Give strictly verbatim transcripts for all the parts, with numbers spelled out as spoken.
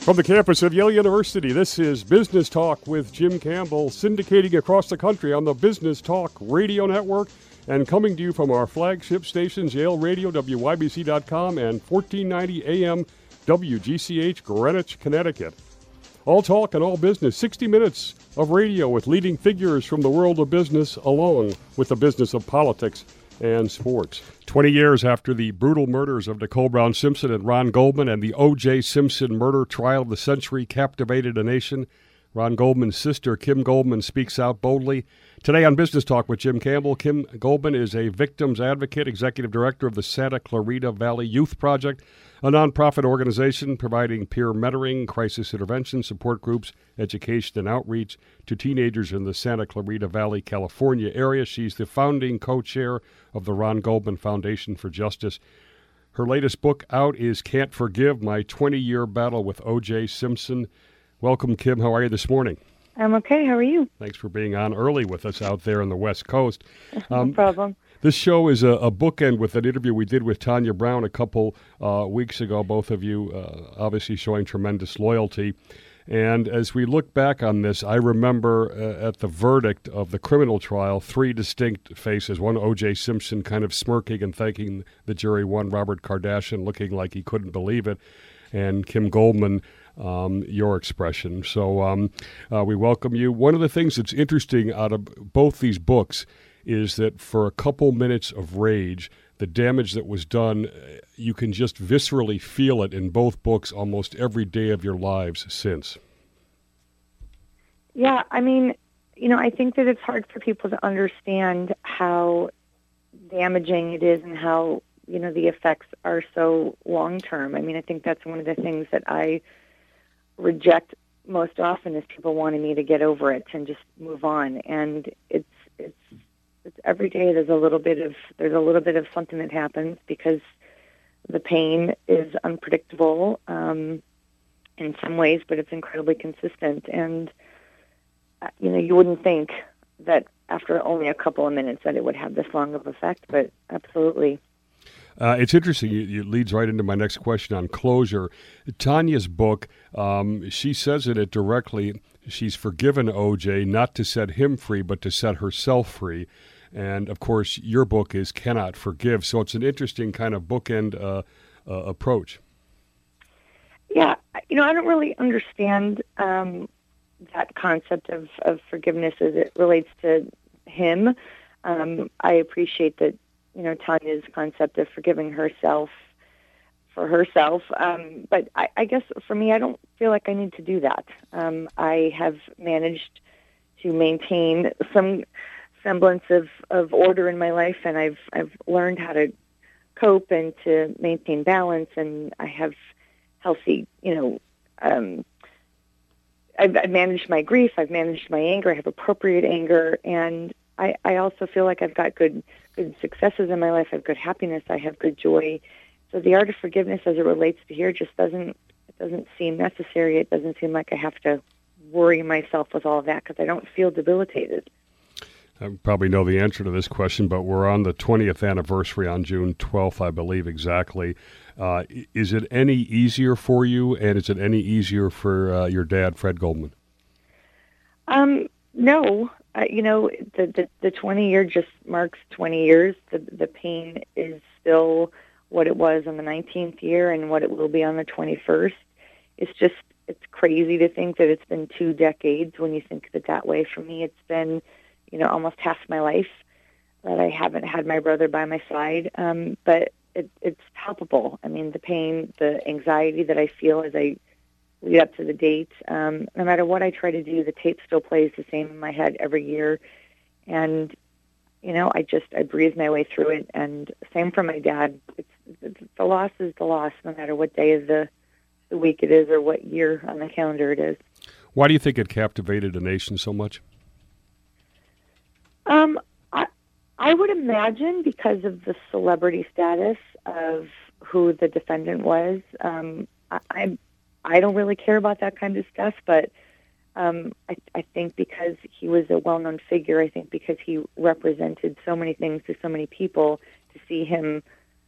From the campus of Yale University, this is Business Talk with Jim Campbell, syndicating across the country on the Business Talk Radio Network and coming to you from our flagship stations, Yale Radio, W Y B C dot com, and fourteen ninety A M W G C H, Greenwich, Connecticut. All talk and all business, sixty minutes of radio with leading figures from the world of business along with the business of politics and sports. twenty years after the brutal murders of Nicole Brown Simpson and Ron Goldman and the O J. Simpson murder trial of the century captivated a nation, Ron Goldman's sister, Kim Goldman, speaks out boldly. Today on Business Talk with Jim Campbell, Kim Goldman is a victims advocate, executive director of the Santa Clarita Valley Youth Project, a nonprofit organization providing peer mentoring, crisis intervention, support groups, education, and outreach to teenagers in the Santa Clarita Valley, California area. She's the founding co-chair of the Ron Goldman Foundation for Justice. Her latest book out is Can't Forgive, My twenty-year Battle with O J. Simpson. Welcome, Kim. How are you this morning? I'm okay. How are you? Thanks for being on early with us out there on the West Coast. No um, problem. This show is a, a bookend with an interview we did with Tanya Brown a couple uh, weeks ago, both of you uh, obviously showing tremendous loyalty. And as we look back on this, I remember uh, at the verdict of the criminal trial, three distinct faces. One, O J. Simpson kind of smirking and thanking the jury. One, Robert Kardashian looking like he couldn't believe it. And Kim Goldman, um, your expression. So um, uh, we welcome you. One of the things that's interesting out of both these books is that for a couple minutes of rage, the damage that was done, you can just viscerally feel it in both books almost every day of your lives since. Yeah, I mean, you know, I think that it's hard for people to understand how damaging it is and how, you know, the effects are so long-term. I mean, I think that's one of the things that I reject most often is people wanting me to get over it and just move on. And it's it's it's every day there's a little bit of there's a little bit of something that happens because the pain is unpredictable um, in some ways, but it's incredibly consistent. And uh, you know, you wouldn't think that after only a couple of minutes that it would have this long of effect, but absolutely. Uh, it's interesting. It, it leads right into my next question on closure. Tanya's book, um, she says in it directly, she's forgiven O J not to set him free, but to set herself free. And, of course, your book is Cannot Forgive. So it's an interesting kind of bookend uh, uh, approach. Yeah. You know, I don't really understand um, that concept of, of forgiveness as it relates to him. Um, I appreciate that, you know, Tanya's concept of forgiving herself for herself. Um, but I, I guess for me, I don't feel like I need to do that. Um, I have managed to maintain some semblance of, of order in my life, and I've I've learned how to cope and to maintain balance, and I have healthy, you know, um, I've, I've managed my grief, I've managed my anger, I have appropriate anger, and I, I also feel like I've got good good successes in my life. I have good happiness. I have good joy. So the art of forgiveness, as it relates to here, just doesn't it doesn't seem necessary. It doesn't seem like I have to worry myself with all of that because I don't feel debilitated. I probably know the answer to this question, but we're on the twentieth anniversary on June twelfth, I believe exactly. Uh, is it any easier for you, and is it any easier for uh, your dad, Fred Goldman? Um, no. Uh, you know, the, the the twenty year just marks twenty years. The the pain is still what it was on the nineteenth year and what it will be on the twenty-first. It's just, it's crazy to think that it's been two decades when you think of it that way. For me, it's been, you know, almost half my life that I haven't had my brother by my side. Um, but it, it's palpable. I mean, the pain, the anxiety that I feel as I lead up to the date. Um, no matter what I try to do, the tape still plays the same in my head every year. And, you know, I just, I breathe my way through it. And same for my dad. It's, it's, the loss is the loss, no matter what day of the, the week it is or what year on the calendar it is. Why do you think it captivated a nation so much? Um, I, I would imagine because of the celebrity status of who the defendant was. Um, I, I I don't really care about that kind of stuff, but um, I, I think because he was a well-known figure, I think because he represented so many things to so many people, to see him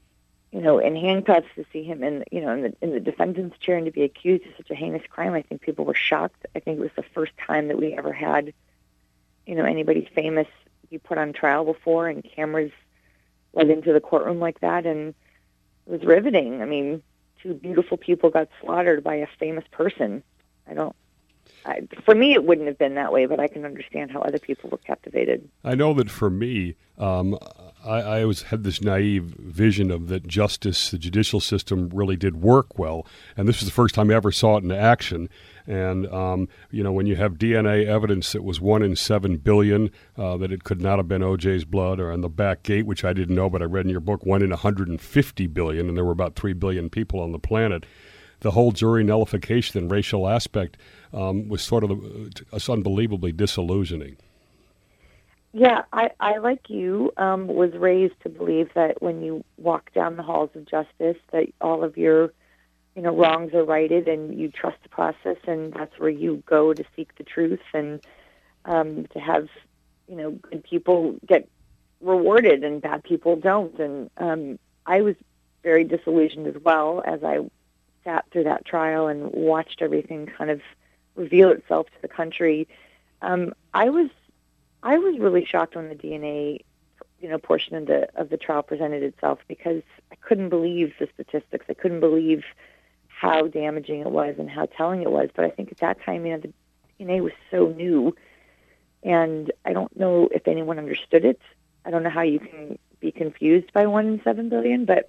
you know, in handcuffs, to see him in, you know, in the in the defendant's chair, and to be accused of such a heinous crime. I think people were shocked. I think it was the first time that we ever had, you know, anybody famous be put on trial before, and cameras led into the courtroom like that, and it was riveting. I mean, two beautiful people got slaughtered by a famous person. I don't. I, for me, it wouldn't have been that way, but I can understand how other people were captivated. I know that for me, um, I, I always had this naive vision of that justice, the judicial system, really did work well, and this was the first time I ever saw it in action. And um, you know, when you have D N A evidence that was one in seven billion, uh, that it could not have been O J's blood, or on the back gate, which I didn't know, but I read in your book, one in one hundred fifty billion, and there were about three billion people on the planet. The whole jury nullification and racial aspect um, was sort of uh, unbelievably disillusioning. Yeah, I, I like you, um, was raised to believe that when you walk down the halls of justice, that all of your, you know, wrongs are righted, and you trust the process, and that's where you go to seek the truth, and um, to have, you know, good people get rewarded and bad people don't. And um, I was very disillusioned as well as I sat through that trial and watched everything kind of reveal itself to the country. Um, I was, I was really shocked when the D N A, you know, portion of the of the trial presented itself, because I couldn't believe the statistics. I couldn't believe how damaging it was and how telling it was. But I think at that time, you know, the D N A was so new, and I don't know if anyone understood it. I don't know how you can be confused by one in seven billion, but.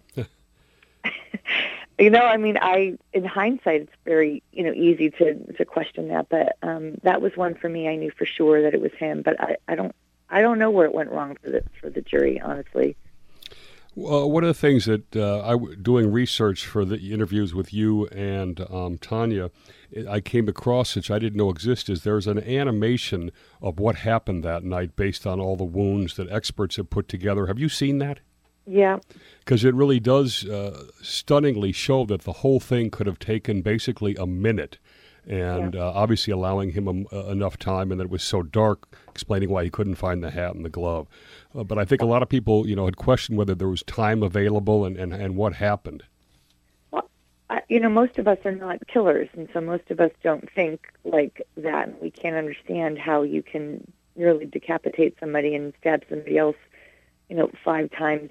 You know, I mean, I in hindsight, it's very, you know, easy to, to question that, but um, that was one for me. I knew for sure that it was him, but I, I don't I don't know where it went wrong for the for the jury, honestly. Well, one of the things that uh, I w- doing research for the interviews with you and um, Tanya, I came across, which I didn't know existed, is there's an animation of what happened that night based on all the wounds that experts have put together. Have you seen that? Yeah. Because it really does uh, stunningly show that the whole thing could have taken basically a minute, and yeah. uh, obviously allowing him um, uh, enough time, and that it was so dark, explaining why he couldn't find the hat and the glove. Uh, but I think a lot of people, you know, had questioned whether there was time available and, and, and what happened. Well, I, you know, most of us are not killers, and so most of us don't think like that. We can't understand how you can nearly decapitate somebody and stab somebody else, you know, five times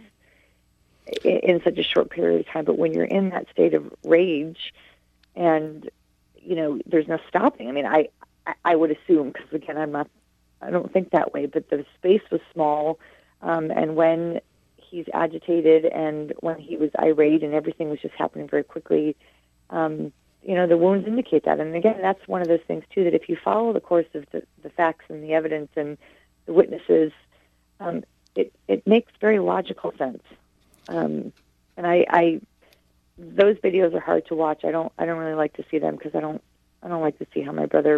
in such a short period of time. But when you're in that state of rage, and you know, there's no stopping. I mean, I I would assume, because again, I'm not, I don't think that way, but the space was small, um, and when he's agitated and when he was irate and everything was just happening very quickly, um, you know, the wounds indicate that. And again, that's one of those things too, that if you follow the course of the, the facts and the evidence and the witnesses, um, it it makes very logical sense. Um, and I, I, those videos are hard to watch. I don't, I don't really like to see them, because I don't, I don't like to see how my brother,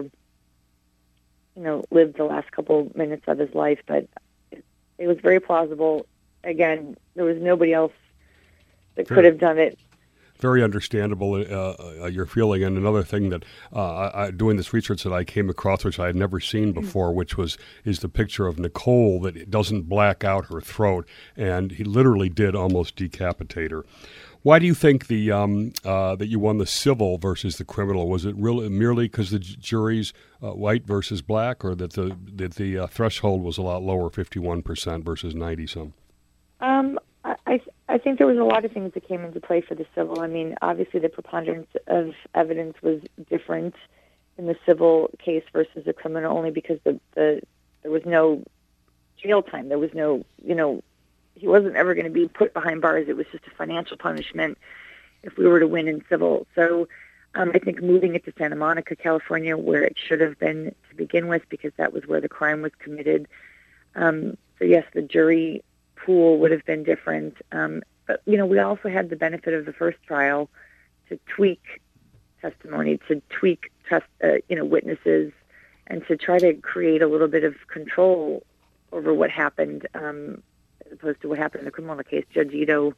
you know, lived the last couple minutes of his life. But it, it was very plausible. Again, there was nobody else that could have done it. Very understandable, uh, uh, your feeling. And another thing that uh, I, doing this research that I came across, which I had never seen before, which was is the picture of Nicole that doesn't black out her throat, and he literally did almost decapitate her. Why do you think the um, uh, that you won the civil versus the criminal? Was it really merely because the jury's uh, white versus black, or that the that the uh, threshold was a lot lower, fifty-one percent versus ninety some? Um. I, I think there was a lot of things that came into play for the civil. I mean, obviously the preponderance of evidence was different in the civil case versus the criminal, only because the, the there was no jail time. There was no, you know, he wasn't ever going to be put behind bars. It was just a financial punishment if we were to win in civil. So um, I think moving it to Santa Monica, California, where it should have been to begin with, because that was where the crime was committed. Um, so yes, the jury pool would have been different. Um, but, you know, we also had the benefit of the first trial to tweak testimony, to tweak test, uh, you know, witnesses, and to try to create a little bit of control over what happened, um, as opposed to what happened in the criminal case. Judge Ito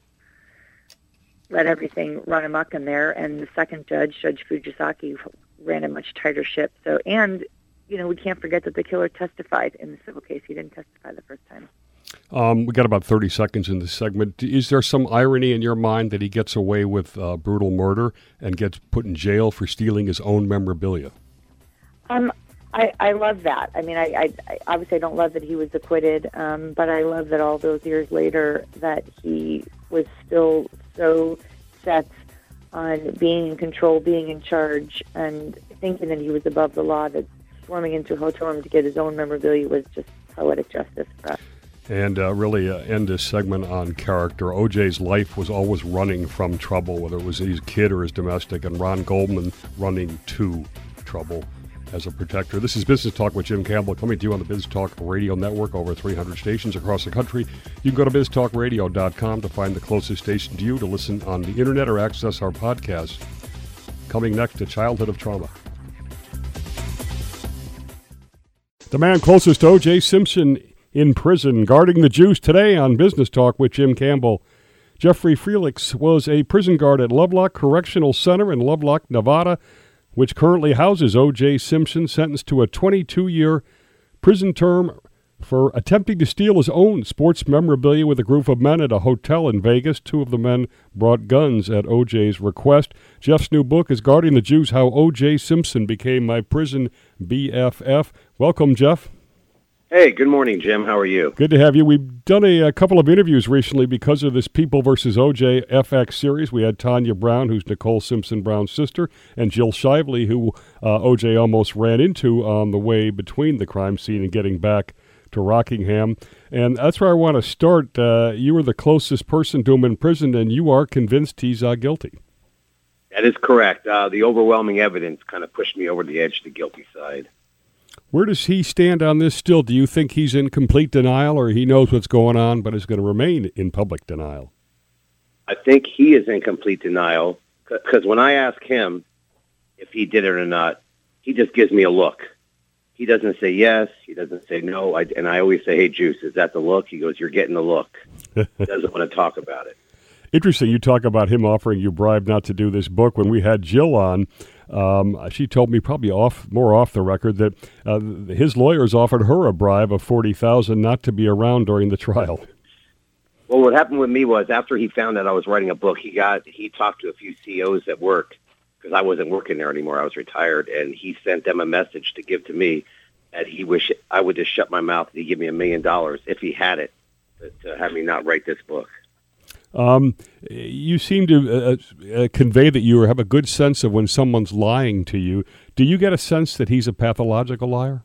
let everything run amok in there, and the second judge, Judge Fujisaki, ran a much tighter ship. So, and, you know, we can't forget that the killer testified in the civil case. He didn't testify the first time. Um, we got about thirty seconds in this segment. Is there some irony in your mind that he gets away with uh, brutal murder and gets put in jail for stealing his own memorabilia? Um, I, I love that. I mean, I, I, I obviously I don't love that he was acquitted, um, but I love that all those years later that he was still so set on being in control, being in charge, and thinking that he was above the law, that swarming into a hotel room to get his own memorabilia was just poetic justice for us. And uh, really uh, end this segment on character. O J's life was always running from trouble, whether it was his kid or his domestic, and Ron Goldman running to trouble as a protector. This is Business Talk with Jim Campbell, coming to you on the Biz Talk Radio Network, over three hundred stations across the country. You can go to biz talk radio dot com to find the closest station to you to listen on the internet or access our podcast. Coming next, to Childhood of Trauma. The man closest to O J Simpson in prison, guarding the juice today on Business Talk with Jim Campbell. Jeffrey Felix was a prison guard at Lovelock Correctional Center in Lovelock, Nevada, which currently houses O J Simpson, sentenced to a twenty-two-year prison term for attempting to steal his own sports memorabilia with a group of men at a hotel in Vegas. Two of the men brought guns at O J's request. Jeff's new book is Guarding the Juice: How O J Simpson Became My Prison B F F. Welcome, Jeff. Hey, good morning, Jim. How are you? Good to have you. We've done a, a couple of interviews recently because of this People versus O J F X series. We had Tanya Brown, who's Nicole Simpson Brown's sister, and Jill Shively, who uh, O J almost ran into on the way between the crime scene and getting back to Rockingham. And that's where I want to start. Uh, you were the closest person to him in prison, and you are convinced he's uh, guilty. That is correct. Uh, the overwhelming evidence kind of pushed me over the edge to the guilty side. Where does he stand on this still? Do you think he's in complete denial, or he knows what's going on but is going to remain in public denial? I think he is in complete denial, because when I ask him if he did it or not, he just gives me a look. He doesn't say yes. He doesn't say no. I, and I always say, hey, Juice, is that the look? He goes, you're getting the look. He doesn't want to talk about it. Interesting. You talk about him offering you bribe not to do this book. When we had Jill on, um, she told me probably off more off the record that uh, his lawyers offered her a bribe of forty thousand dollars not to be around during the trial. Well, what happened with me was after he found out I was writing a book, he got he talked to a few C E Os at work, because I wasn't working there anymore. I was retired, and he sent them a message to give to me that he wished I would just shut my mouth and he'd give me a million dollars if he had it to, to have me not write this book. Um, you seem to uh, uh, convey that you have a good sense of when someone's lying to you. Do you get a sense that he's a pathological liar?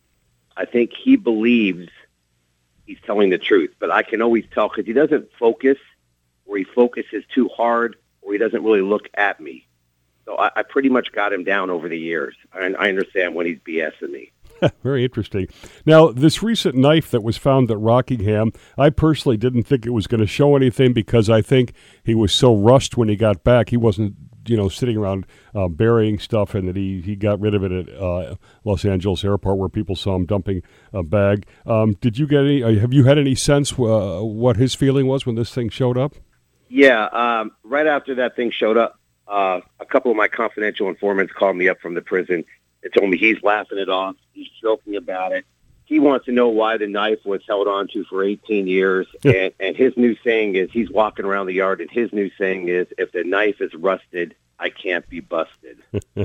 I think he believes he's telling the truth, but I can always tell because he doesn't focus, or he focuses too hard, or he doesn't really look at me. So I, I pretty much got him down over the years. I, I understand when he's BSing me. Very interesting. Now, this recent knife that was found at Rockingham, I personally didn't think it was going to show anything because I think he was so rushed when he got back. He wasn't, you know, sitting around uh, burying stuff, and that he, he got rid of it at uh, Los Angeles Airport where people saw him dumping a bag. Um, did you get any, uh, have you had any sense uh, what his feeling was when this thing showed up? Yeah, um, right after that thing showed up, uh, a couple of my confidential informants called me up from the prison. They told me he's laughing it off. He's joking about it. He wants to know why the knife was held on to for eighteen years. and, and his new saying is, he's walking around the yard, and his new saying is, if the knife is rusted, I can't be busted.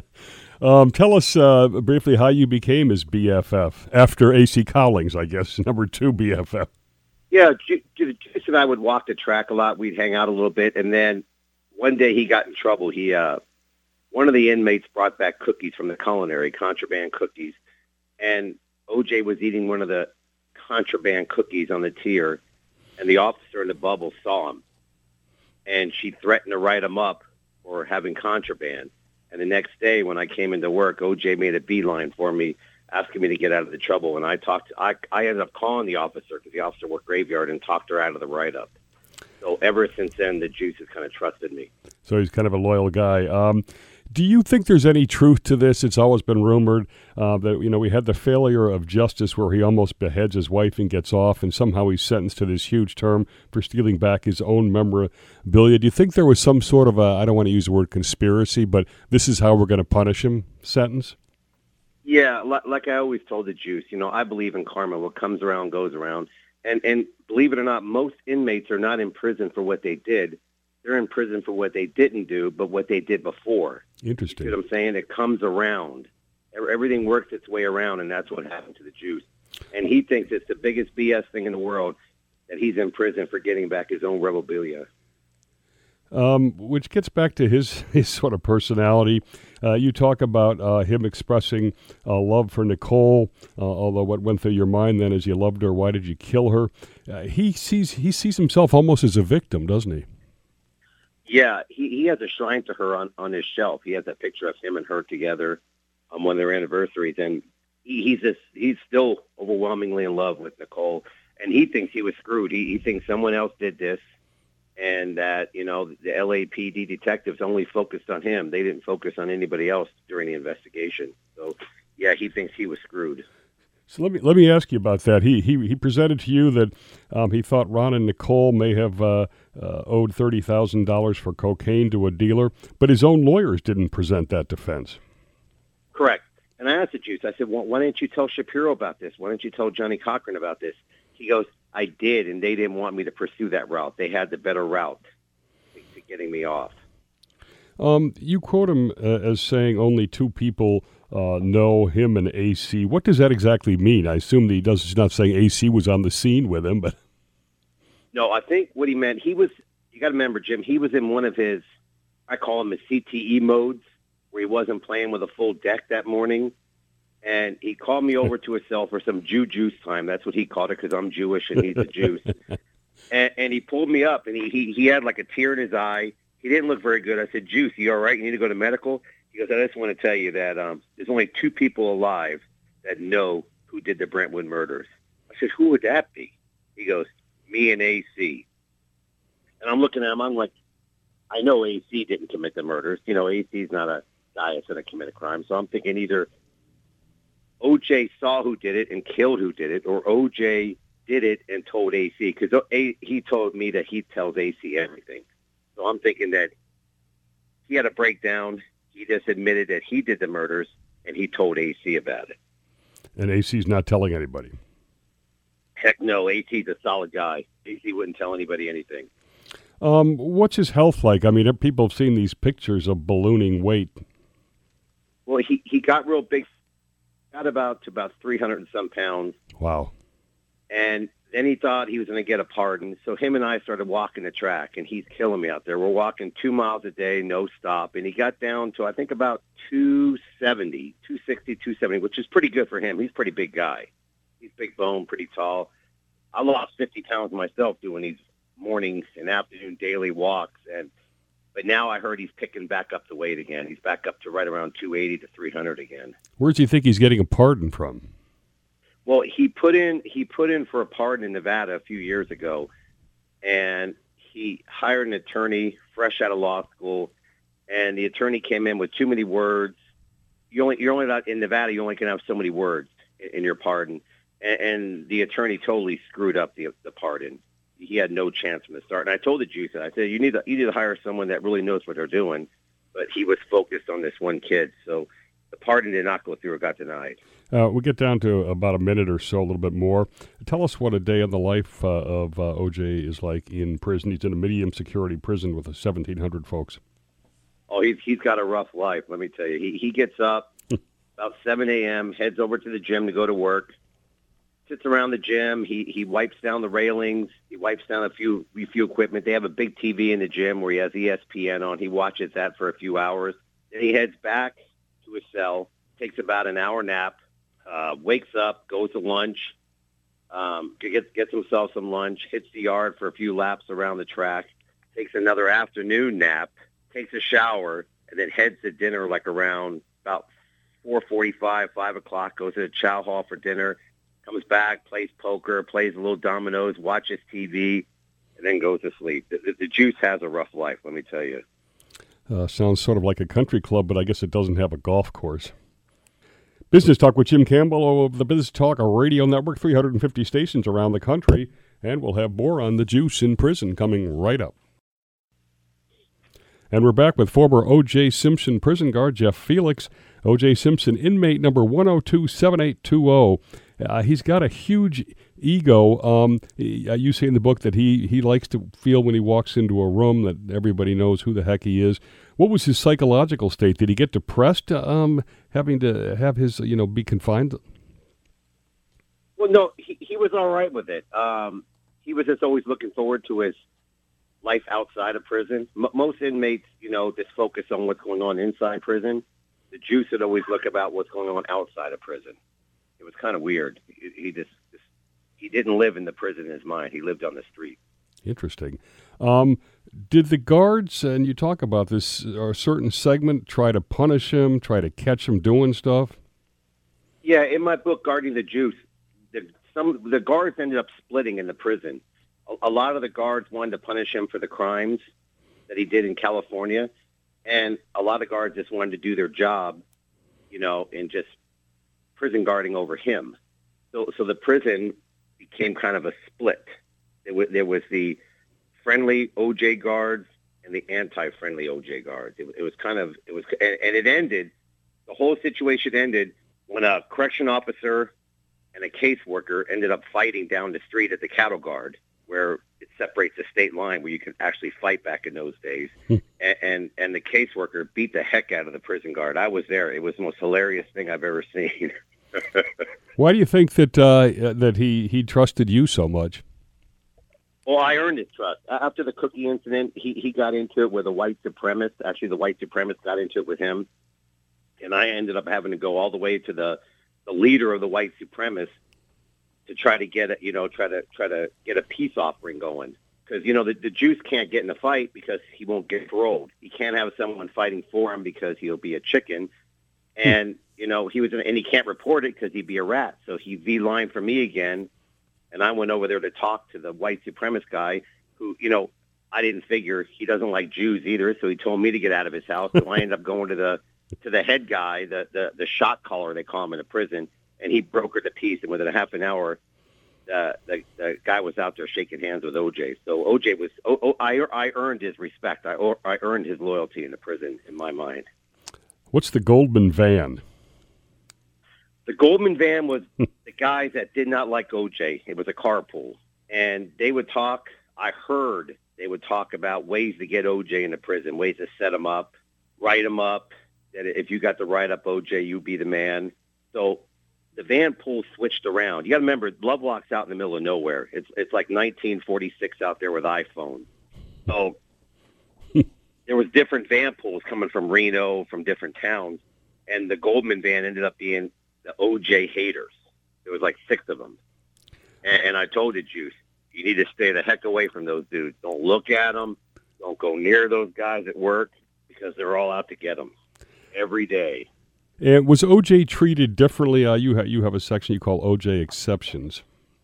um, tell us uh, briefly how you became his B F F, after A C Cowlings, I guess, number two B F F. Yeah, Juice and I would walk the track a lot. We'd hang out a little bit. And then one day he got in trouble. He... Uh, One of the inmates brought back cookies from the culinary, contraband cookies, and O J was eating one of the contraband cookies on the tier, and the officer in the bubble saw him, and she threatened to write him up for having contraband. And the next day when I came into work, O J made a beeline for me, asking me to get out of the trouble, and I talked. To, I, I ended up calling the officer, because the officer worked graveyard, and talked her out of the write-up. So ever since then, the Juice has kind of trusted me. So he's kind of a loyal guy. Um, Do you think there's any truth to this? It's always been rumored uh, that, you know, we had the failure of justice where he almost beheads his wife and gets off, and somehow he's sentenced to this huge term for stealing back his own memorabilia. Do you think there was some sort of a, I don't want to use the word conspiracy, but this is how we're going to punish him sentence? Yeah, like I always told the Juice, you know, I believe in karma. What comes around goes around. And and believe it or not, most inmates are not in prison for what they did. They're in prison for what they didn't do, but what they did before. Interesting. You know what I'm saying? It comes around. Everything works its way around, and that's what happened to the Juice. And he thinks it's the biggest B S thing in the world that he's in prison for getting back his own memorabilia. Um, which gets back to his, his sort of personality. Uh, you talk about uh, him expressing uh, love for Nicole, uh, although what went through your mind then is you loved her, why did you kill her? Uh, he sees he sees himself almost as a victim, doesn't he? Yeah, he, he has a shrine to her on, on his shelf. He has that picture of him and her together on one of their anniversaries, and he, he's just, he's still overwhelmingly in love with Nicole, and he thinks he was screwed. He, he thinks someone else did this, and that, you know, the L A P D detectives only focused on him. They didn't focus on anybody else during the investigation. So, yeah, he thinks he was screwed. So let me let me ask you about that. He he he presented to you that um, he thought Ron and Nicole may have uh, uh, owed thirty thousand dollars for cocaine to a dealer, but his own lawyers didn't present that defense. Correct. And I asked the Juice, I said, well, why didn't you tell Shapiro about this? Why didn't you tell Johnny Cochran about this? He goes, I did, and they didn't want me to pursue that route. They had the better route to getting me off. Um, you quote him uh, as saying only two people uh, know him and A C. What does that exactly mean? I assume that he does. He's not saying A C was on the scene with him, but no, I think what he meant, he was. You got to remember, Jim. He was in one of his, I call them his C T E modes, where he wasn't playing with a full deck that morning, and he called me over to his cell for some Jew juice time. That's what he called it because I'm Jewish and he's a Jew. and, and he pulled me up, and he, he he had like a tear in his eye. He didn't look very good. I said, Juice, you all right? You need to go to medical? He goes, I just want to tell you that um, there's only two people alive that know who did the Brentwood murders. I said, who would that be? He goes, me and A C. And I'm looking at him. I'm like, I know A C didn't commit the murders. You know, A C's not a guy that's going to commit a crime. So I'm thinking either O J saw who did it and killed who did it, or O J did it and told A C. Because he told me that he tells A C everything. So I'm thinking that he had a breakdown. He just admitted that he did the murders, and he told A C about it. And A C's not telling anybody. Heck no, A C's a solid guy. A C wouldn't tell anybody anything. Um, what's his health like? I mean, people have seen these pictures of ballooning weight. Well, he, he got real big, got about to about three hundred and some pounds. Wow. And then he thought he was going to get a pardon. So him and I started walking the track, and he's killing me out there. We're walking two miles a day, no stop. And he got down to, I think, about two seventy, two sixty, two seventy, which is pretty good for him. He's a pretty big guy. He's big bone, pretty tall. I lost fifty pounds myself doing these mornings and afternoon daily walks. And But now I heard he's picking back up the weight again. He's back up to right around two eighty to three hundred again. Where does he think he's getting a pardon from? Well, he put in he put in for a pardon in Nevada a few years ago, and he hired an attorney fresh out of law school, and the attorney came in with too many words. You only you're only not in Nevada. You only can have so many words in, in your pardon, and, and the attorney totally screwed up the the pardon. He had no chance from the start. And I told the Juice, I said, you need to you need to hire someone that really knows what they're doing. But he was focused on this one kid, so the pardon did not go through or got denied. Uh, we'll get down to about a minute or so, a little bit more. Tell us what a day in the life uh, of uh, O J is like in prison. He's in a medium security prison with seventeen hundred folks. Oh, he's he's got a rough life, let me tell you. He he gets up about seven a.m., heads over to the gym to go to work, sits around the gym. He he wipes down the railings. He wipes down a few a few equipment. They have a big T V in the gym where he has E S P N on. He watches that for a few hours. Then he heads back to his cell, takes about an hour nap, uh, wakes up, goes to lunch, um, gets gets himself some lunch, hits the yard for a few laps around the track, takes another afternoon nap, takes a shower, and then heads to dinner like around about four forty-five, five o'clock, goes to the chow hall for dinner, comes back, plays poker, plays a little dominoes, watches T V, and then goes to sleep. The, the, the Juice has a rough life, let me tell you. Uh, sounds sort of like a country club, but I guess it doesn't have a golf course. Business Talk with Jim Campbell of the Business Talk Radio Network, three hundred fifty stations around the country, and we'll have more on the Juice in prison coming right up. And we're back with former O J. Simpson prison guard Jeff Felix. O J. Simpson, inmate number one oh two seven eight two oh. uh, he's got a huge ego. Um, he, uh, you say in the book that he, he likes to feel when he walks into a room that everybody knows who the heck he is. What was his psychological state? Did he get depressed um, having to have his, you know, be confined? Well, no, he, he was all right with it. Um, he was just always looking forward to his life outside of prison. M- most inmates, you know, just focus on what's going on inside prison. The Juice would always look about what's going on outside of prison. It was kind of weird. He, he just, just he didn't live in the prison in his mind. He lived on the street. Interesting. Um, did the guards, and you talk about this, or a certain segment, try to punish him, try to catch him doing stuff? Yeah, in my book, Guarding the Juice, the, some the guards ended up splitting in the prison. A, a lot of the guards wanted to punish him for the crimes that he did in California, and a lot of guards just wanted to do their job, you know, and just prison guarding over him. So, so the prison became kind of a split. There was, there was the friendly O J guards and the anti-friendly O J guards. It, it was kind of, it was, and, and it ended, the whole situation ended when a correction officer and a caseworker ended up fighting down the street at the cattle guard, where it separates the state line, where you can actually fight back in those days. and, and and the caseworker beat the heck out of the prison guard. I was there. It was the most hilarious thing I've ever seen. Why do you think that uh, that he, he trusted you so much? Well, I earned his trust. After the cookie incident, he, he got into it with a white supremacist. Actually, the white supremacist got into it with him. And I ended up having to go all the way to the, the leader of the white supremacists to try to get a, you know, try to try to get a peace offering going. Because, you know, the, the Juice can't get in a fight because he won't get paroled. He can't have someone fighting for him because he'll be a chicken. And, you know, he was, in, and he can't report it because he'd be a rat. So he V-lined for me again. And I went over there to talk to the white supremacist guy who, you know, I didn't figure he doesn't like Jews either. So he told me to get out of his house. So I ended up going to the to the head guy, the, the, the shot caller, they call him in the prison. And he brokered the peace. And within a half an hour, uh, the, the guy was out there shaking hands with O J. So O J was, oh, oh, I, I earned his respect. I, I earned his loyalty in the prison, in my mind. What's the Goldman van? The Goldman van was the guys that did not like O J. It was a carpool. And they would talk, I heard they would talk about ways to get O J into prison, ways to set him up, write him up, that if you got to write up O J, you be the man. So the van pool switched around. You got to remember, Lovelock's out in the middle of nowhere. It's it's like nineteen forty-six out there with iPhones. So there was different van pools coming from Reno, from different towns. And the Goldman van ended up being the O J haters. There was like six of them. And, and I told the Juice, you need to stay the heck away from those dudes. Don't look at them. Don't go near those guys at work because they're all out to get them every day. And was O J treated differently? Uh, you, ha- you have a section you call O J exceptions.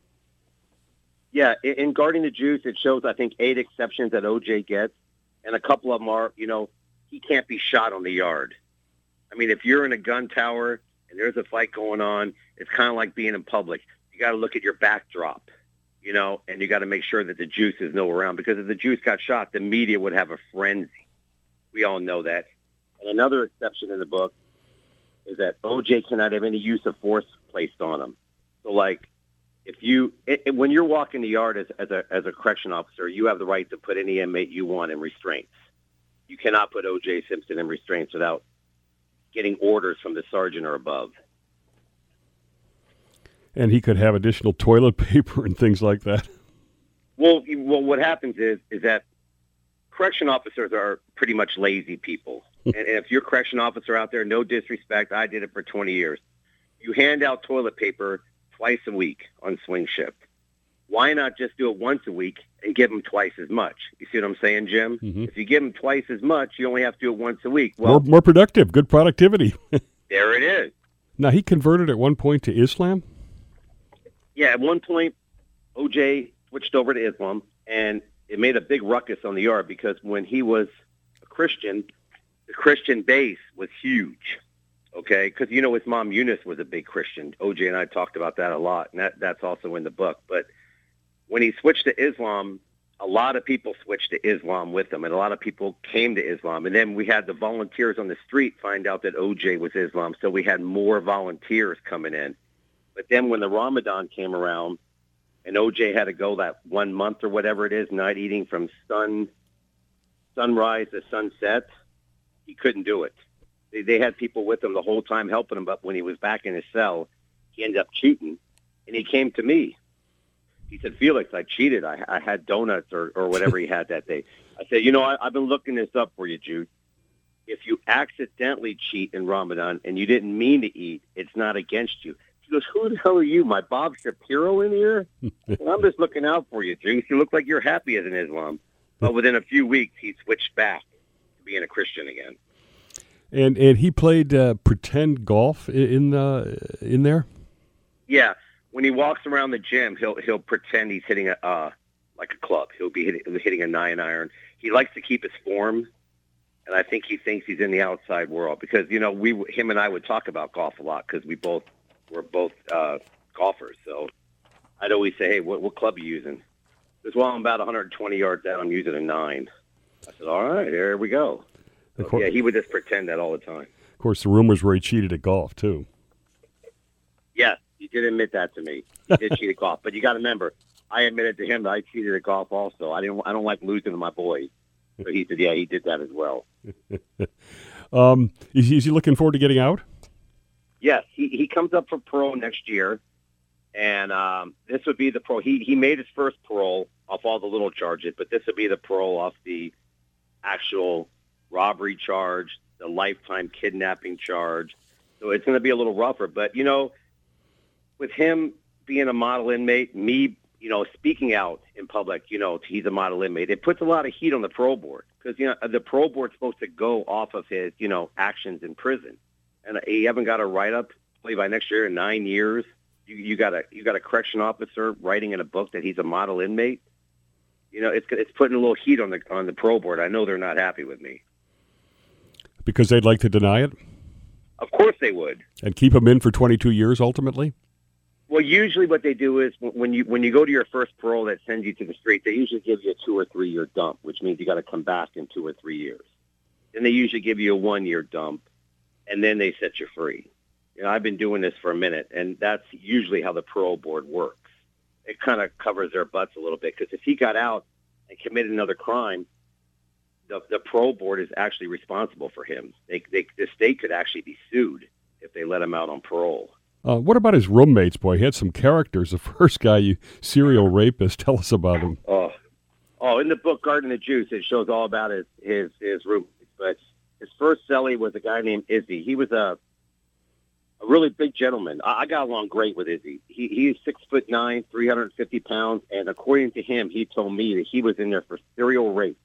Yeah, in, in Guarding the Juice, it shows, I think, eight exceptions that O J gets. And a couple of them are, you know, he can't be shot on the yard. I mean, if you're in a gun tower and there's a fight going on, it's kind of like being in public. You got to look at your backdrop, you know, and you got to make sure that the Juice is nowhere around. Because if the Juice got shot, the media would have a frenzy. We all know that. And another exception in the book is that O J cannot have any use of force placed on him. So, like, if you, it, it, when you're walking the yard as, as a as a correction officer, you have the right to put any inmate you want in restraints. You cannot put O J Simpson in restraints without getting orders from the sergeant or above. And he could have additional toilet paper and things like that. Well, well, what happens is is that correction officers are pretty much lazy people. and, and if you're a correction officer out there, no disrespect, I did it for twenty years. You hand out toilet paper twice a week on swing shift. Why not just do it once a week and give them twice as much? You see what I'm saying, Jim? Mm-hmm. If you give them twice as much, you only have to do it once a week. Well, more, more productive, good productivity. There it is. Now, he converted at one point to Islam? Yeah, at one point, O J switched over to Islam, and it made a big ruckus on the yard because when he was a Christian, the Christian base was huge, okay? Because, you know, his mom, Eunice, was a big Christian. O J and I talked about that a lot, and that, that's also in the book. But when he switched to Islam, a lot of people switched to Islam with him, and a lot of people came to Islam. And then we had the volunteers on the street find out that O J was Islam, so we had more volunteers coming in. But then when the Ramadan came around and O J had to go that one month or whatever it is, night eating from sun sunrise to sunset, he couldn't do it. They, they had people with him the whole time helping him, but when he was back in his cell, he ended up cheating, and he came to me. He said, Felix, I cheated. I, I had donuts or, or whatever he had that day. I said, you know, I, I've been looking this up for you, Jude. If you accidentally cheat in Ramadan and you didn't mean to eat, it's not against you. He goes, who the hell are you, my Bob Shapiro in here? Well, I'm just looking out for you, Jude. You look like you're happy as an Islam. But within a few weeks, he switched back to being a Christian again. And and he played uh, pretend golf in uh, in there? Yeah. When he walks around the gym, he'll he'll pretend he's hitting a uh, like a club. He'll be hitting, hitting a nine iron. He likes to keep his form, and I think he thinks he's in the outside world because you know we him and I would talk about golf a lot because we both were both uh, golfers. So I'd always say, "Hey, what what club are you using?" Because while I'm about one hundred twenty yards down, I'm using a nine. I said, "All right, there we go." So, course, yeah, he would just pretend that all the time. Of course, the rumors were he cheated at golf too. Yes. He did admit that to me. He did cheat at golf, but you got to remember, I admitted to him that I cheated at golf also. I didn't. I don't like losing to my boys. So he said, "Yeah, he did that as well." um, is, he, is he looking forward to getting out? Yes, he he comes up for parole next year, and um, this would be the parole. He he made his first parole off all the little charges, but this would be the parole off the actual robbery charge, the lifetime kidnapping charge. So it's going to be a little rougher, but you know. With him being a model inmate, me, you know, speaking out in public, you know, he's a model inmate, it puts a lot of heat on the parole board because, you know, the parole board's supposed to go off of his, you know, actions in prison. And he haven't got a write-up play by next year in nine years. You, you got a you got a correction officer writing in a book that he's a model inmate. You know, it's it's putting a little heat on the on the parole board. I know they're not happy with me. Because they'd like to deny it? Of course they would. And keep him in for twenty-two years ultimately? Well, usually what they do is when you when you go to your first parole that sends you to the street, they usually give you a two or three year dump, which means you got to come back in two or three years. Then they usually give you a one year dump, and then they set you free. You know, I've been doing this for a minute, and that's usually how the parole board works. It kind of covers their butts a little bit because if he got out and committed another crime, the the parole board is actually responsible for him. They, they the state could actually be sued if they let him out on parole. Uh, what about his roommates, boy? He had some characters. The first guy, you serial rapist. Tell us about him. Oh, oh! In the book Garden of Juice, it shows all about his his his roommates. But his first cellie was a guy named Izzy. He was a a really big gentleman. I, I got along great with Izzy. He he's six foot nine, three hundred fifty pounds, and according to him, he told me that he was in there for serial rapes.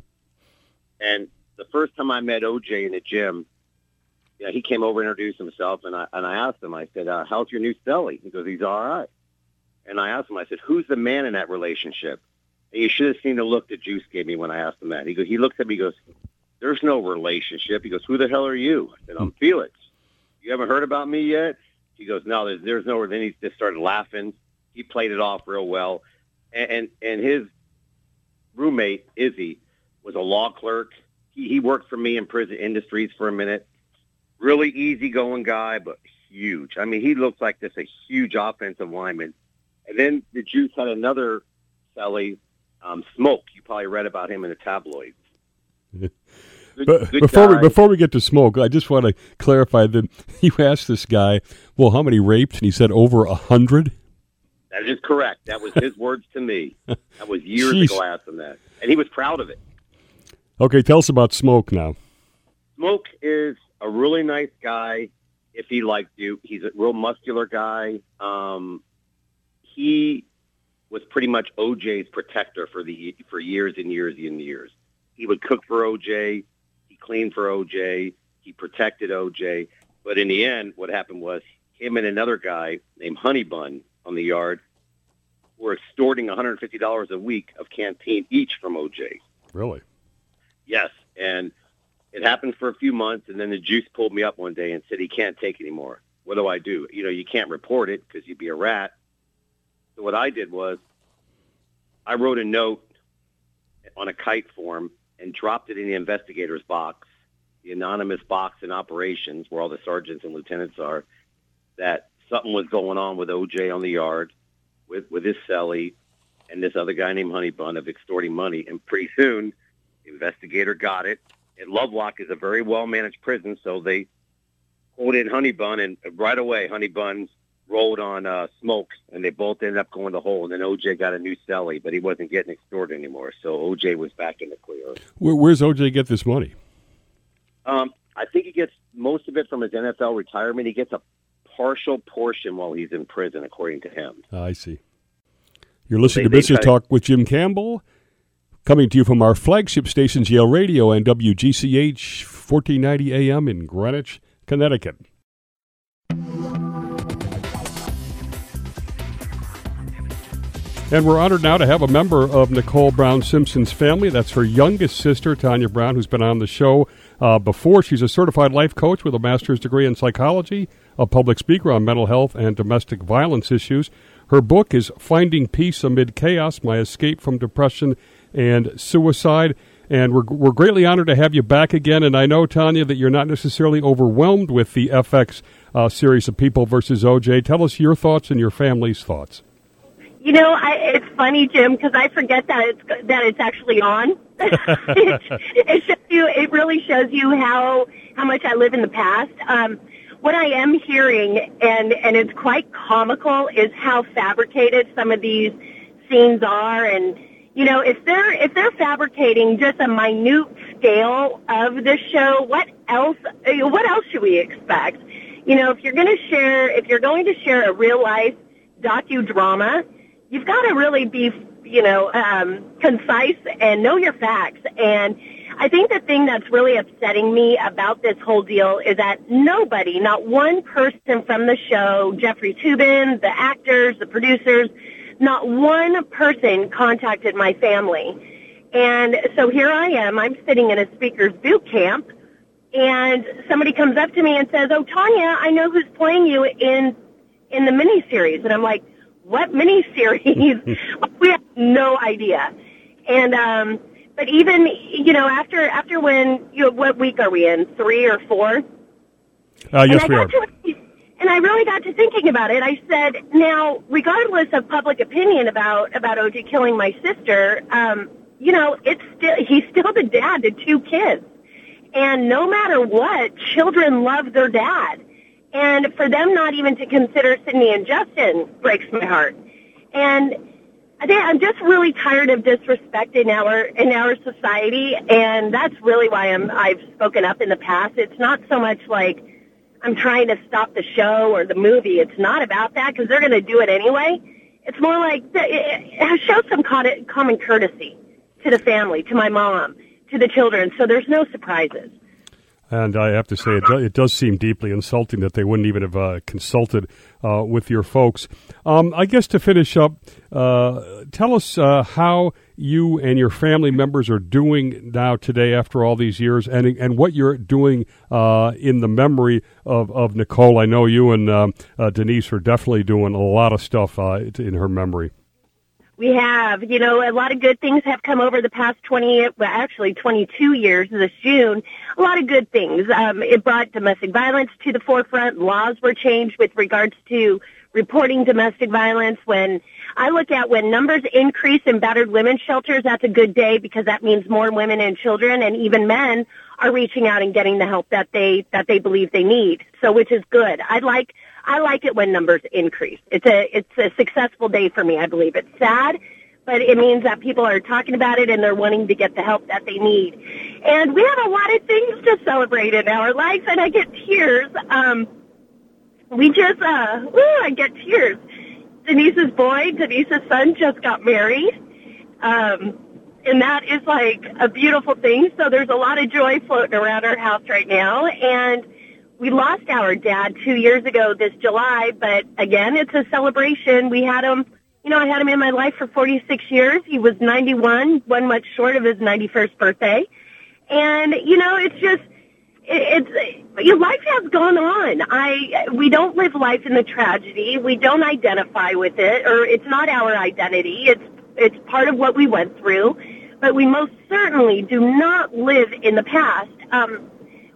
And the first time I met O J in the gym. Yeah, he came over and introduced himself, and I and I asked him. I said, uh, "How's your new cellie?" He goes, "He's all right." And I asked him. I said, "Who's the man in that relationship?" And you should have seen the look that Juice gave me when I asked him that. He goes, he looks at me. He goes, "There's no relationship." He goes, "Who the hell are you?" I said, "I'm Felix. You haven't heard about me yet?" He goes, "No, there's there's no." Then he just started laughing. He played it off real well, and and, and his roommate Izzy was a law clerk. He he worked for me in prison industries for a minute. Really easygoing guy, but huge. I mean, he looks like just a huge offensive lineman. And then the Juice had another cellie, um, Smoke. You probably read about him in the tabloids. Good, but good before guy. we before we get to Smoke, I just want to clarify that you asked this guy, well, how many raped? And he said over a hundred. That is correct. That was his words to me. That was years Jeez. ago I asked him that. And he was proud of it. Okay, tell us about Smoke now. Smoke is a really nice guy if he liked you. He's a real muscular guy. Um, he was pretty much O J's protector for the for years and years and years. He would cook for O J. He cleaned for O J. He protected O J. But in the end, what happened was him and another guy named Honey Bun on the yard were extorting one hundred fifty dollars a week of canteen each from O J. Really? Yes, and it happened for a few months, and then the Juice pulled me up one day and said he can't take anymore. What do I do? You know, you can't report it because you'd be a rat. So what I did was I wrote a note on a kite form and dropped it in the investigator's box, the anonymous box in operations where all the sergeants and lieutenants are, that something was going on with O J on the yard, with, with his cellie, and this other guy named Honey Bun of extorting money. And pretty soon, the investigator got it. And Lovelock is a very well-managed prison, so they pulled in Honey Bun, and right away, Honey Bun rolled on uh, Smokes, and they both ended up going to hole. And then O J got a new cellie, but he wasn't getting extorted anymore, so O J was back in the clear. Where, where's O J get this money? Um, I think he gets most of it from his N F L retirement. He gets a partial portion while he's in prison, according to him. I see. You're listening They- to they Business try- Talk with Jim Campbell, coming to you from our flagship stations, Yale Radio and W G C H, fourteen ninety A M in Greenwich, Connecticut. And we're honored now to have a member of Nicole Brown Simpson's family. That's her youngest sister, Tanya Brown, who's been on the show uh, before. She's a certified life coach with a master's degree in psychology, a public speaker on mental health and domestic violence issues. Her book is Finding Peace Amid Chaos, My Escape from Depression and Suicide. And we're, we're greatly honored to have you back again. And I know, Tanya, that you're not necessarily overwhelmed with the F X uh, series of People versus O J. Tell us your thoughts and your family's thoughts. You know, I, it's funny, Jim, because I forget that it's that it's actually on. it, it shows you. It really shows you how how much I live in the past. Um, what I am hearing, and and it's quite comical, is how fabricated some of these scenes are. And you know, if they're if they're fabricating just a minute scale of the show, what else? What else should we expect? You know, if you're going to share, if you're going to share a real life docudrama, you've got to really be, you know, um, concise and know your facts. And I think the thing that's really upsetting me about this whole deal is that nobody, not one person from the show, Jeffrey Toobin, the actors, the producers, not one person contacted my family. And so here I am. I'm sitting in a speaker's boot camp, and somebody comes up to me and says, "Oh, Tanya, I know who's playing you in in the miniseries." And I'm like, "What miniseries?" We have no idea. And um, but even you know after after when you know, what week are we in? Three or four? Uh, yes, and we I are. got to, and I really got to thinking about it. I said, now, regardless of public opinion about about O J killing my sister, um, you know, it's still he's still the dad to two kids, and no matter what, children love their dad. And for them not even to consider Sydney and Justin breaks my heart. And I think I'm just really tired of disrespect in our in our society, and that's really why I'm I've spoken up in the past. It's not so much like I'm trying to stop the show or the movie. It's not about that, because they're going to do it anyway. It's more like it shows some common courtesy to the family, to my mom, to the children, so there's no surprises. And I have to say, it, do, it does seem deeply insulting that they wouldn't even have uh, consulted uh, with your folks. Um, I guess to finish up, uh, tell us uh, how you and your family members are doing now today after all these years, and and what you're doing uh, in the memory of, of Nicole. I know you and um, uh, Denise are definitely doing a lot of stuff uh, in her memory. We have, you know, a lot of good things have come over the past twenty, well, actually twenty-two years this June. A lot of good things. Um, it brought domestic violence to the forefront. Laws were changed with regards to reporting domestic violence. When I look at when numbers increase in battered women's shelters, that's a good day, because that means more women and children and even men are reaching out and getting the help that they, that they believe they need. So, which is good. I'd like, I like it when numbers increase. It's a it's a successful day for me, I believe. It's sad, but it means that people are talking about it and they're wanting to get the help that they need. And we have a lot of things to celebrate in our lives, and I get tears. Um, we just, uh, woo, I get tears. Denise's boy, Denise's son just got married. Um, and that is like a beautiful thing. So there's a lot of joy floating around our house right now. And we lost our dad two years ago this July, but again, it's a celebration. We had him, you know, I had him in my life for forty-six years. He was ninety-one, one much short of his ninety-first birthday. And, you know, it's just, it, it's, your life has gone on. I, we don't live life in the tragedy. We don't identify with it, or it's not our identity. It's, it's part of what we went through, but we most certainly do not live in the past. Um,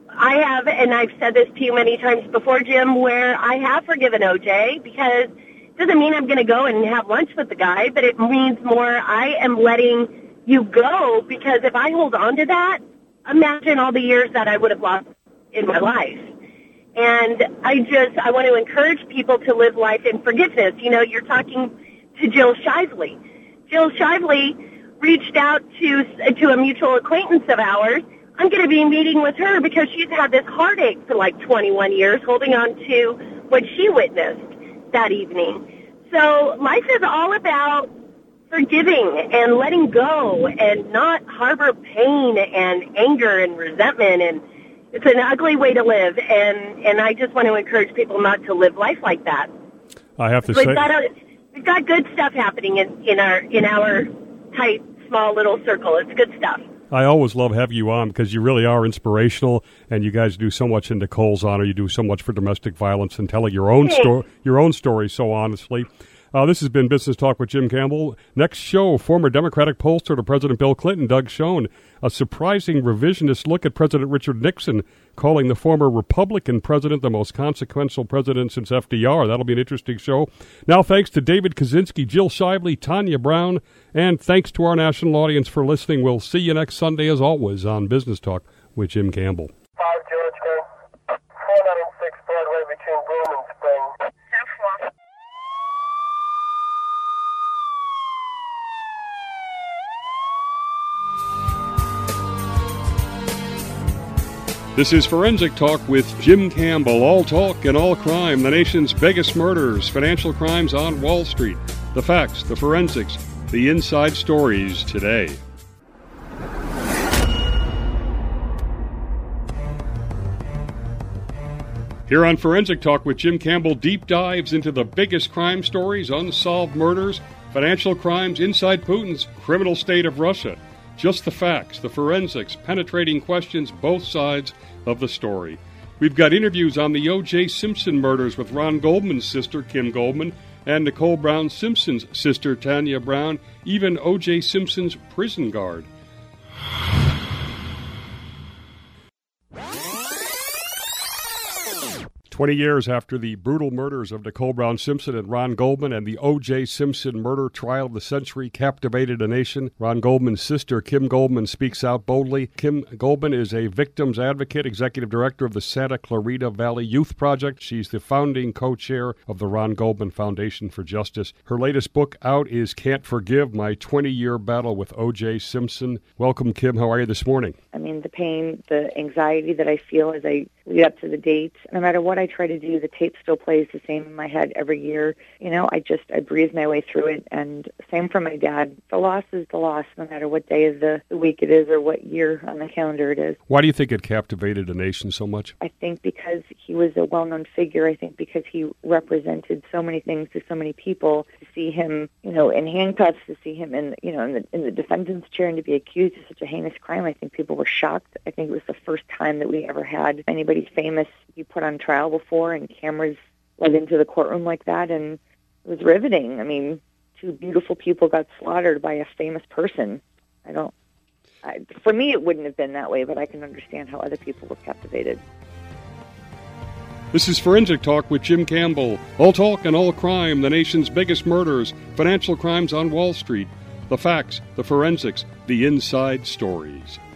I have, and I've said this to you many times before, Jim, where I have forgiven O J, because it doesn't mean I'm going to go and have lunch with the guy, but it means more I am letting you go, because if I hold on to that, imagine all the years that I would have lost in my life. And I just, I want to encourage people to live life in forgiveness. You know, you're talking to Jill Shively. Jill Shively reached out to, to a mutual acquaintance of ours. I'm going to be meeting with her because she's had this heartache for like twenty-one years, holding on to what she witnessed that evening. So life is all about forgiving and letting go and not harbor pain and anger and resentment. And it's an ugly way to live. And, and I just want to encourage people not to live life like that. I have to we've say, got a, we've got good stuff happening in, in our in our tight, small little circle. It's good stuff. I always love having you on because you really are inspirational, and you guys do so much in Nicole's honor. You do so much for domestic violence and telling your own story, your own story so honestly. Uh, this has been Business Talk with Jim Campbell. Next show, former Democratic pollster to President Bill Clinton, Doug Schoen. A surprising revisionist look at President Richard Nixon, calling the former Republican president the most consequential president since F D R. That'll be an interesting show. Now, thanks to David Kaczynski, Jill Shively, Tanya Brown, and thanks to our national audience for listening. We'll see you next Sunday, as always, on Business Talk with Jim Campbell. five George Green, four ninety-six Broadway between Bloom and Spring. This is Forensic Talk with Jim Campbell. All talk and all crime, the nation's biggest murders, financial crimes on Wall Street, the facts, the forensics, the inside stories today. Here on Forensic Talk with Jim Campbell, deep dives into the biggest crime stories, unsolved murders, financial crimes inside Putin's criminal state of Russia. Just the facts, the forensics, penetrating questions, both sides of the story. We've got interviews on the O J. Simpson murders with Ron Goldman's sister, Kim Goldman, and Nicole Brown Simpson's sister, Tanya Brown, even O J. Simpson's prison guard. Twenty years after the brutal murders of Nicole Brown Simpson and Ron Goldman and the O J. Simpson murder trial of the century captivated a nation, Ron Goldman's sister, Kim Goldman, speaks out boldly. Kim Goldman is a victims advocate, executive director of the Santa Clarita Valley Youth Project. She's the founding co-chair of the Ron Goldman Foundation for Justice. Her latest book out is Can't Forgive, My twenty-year Battle with O J. Simpson. Welcome, Kim. How are you this morning? I mean, the pain, the anxiety that I feel as I lead up to the date, no matter what I try to do, the tape still plays the same in my head every year. You know, I just, I breathe my way through it. And same for my dad. The loss is the loss, no matter what day of the, the week it is or what year on the calendar it is. Why do you think it captivated a nation so much? I think because he was a well-known figure. I think because he represented so many things to so many people. To see him, you know, in handcuffs, to see him in, you know, in the, in the defendant's chair and to be accused of such a heinous crime, I think people were shocked. I think it was the first time that we ever had anybody famous be put on trial before and cameras led into the courtroom like that, and it was riveting. I mean, two beautiful people got slaughtered by a famous person. I don't, I, for me it wouldn't have been that way, but I can understand how other people were captivated. This is Forensic Talk with Jim Campbell. All talk and all crime, the nation's biggest murders, financial crimes on Wall Street, the facts, the forensics, the inside stories.